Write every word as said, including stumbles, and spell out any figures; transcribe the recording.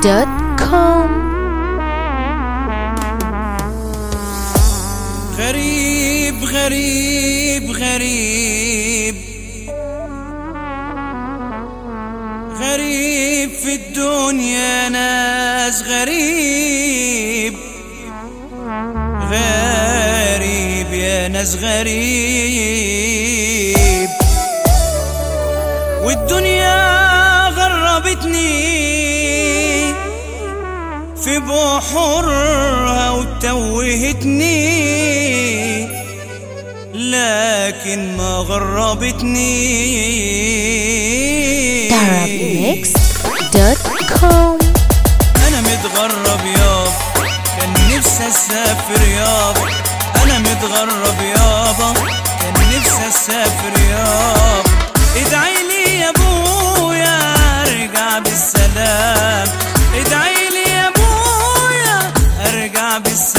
دوت كوم. غريب غريب غريب غريب في الدنيا، ناس غريب غريب يا ناس غريب. والدنيا غربتني في بحورها وتوهتني، لكن ما غربتني. دارابميكس دوت كوم. أنا متغرب يابا، كان نفسي أسافر يابا. أنا متغرب يابا، كان نفسي أسافر يابا. ادعيلي يا أبويا أرجع بالسلام، ادعيلي يا أبويا أرجع بالسلام.